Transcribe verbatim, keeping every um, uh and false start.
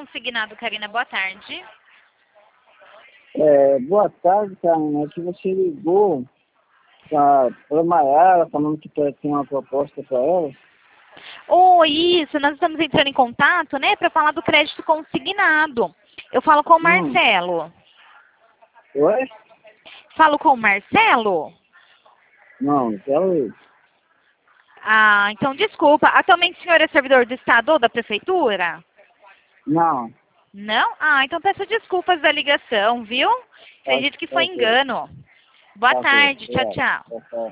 Consignado, Karina, boa tarde. É, boa tarde, Karina. Aqui você ligou para a Mayara, falando que tem uma proposta para ela. Oi, isso, nós estamos entrando em contato, né, para falar do crédito consignado. Eu falo com o Hum. Marcelo. Oi? Falo com o Marcelo? Não, quero ir. Ah, então desculpa. Atualmente o senhor é servidor do Estado ou da Prefeitura? Não. Não? Ah, então peço desculpas da ligação, viu? Tá, Acredito que tá foi ok. engano. Boa Tá ok. tarde, tchau, Obrigado. tchau. Tchau, tchau.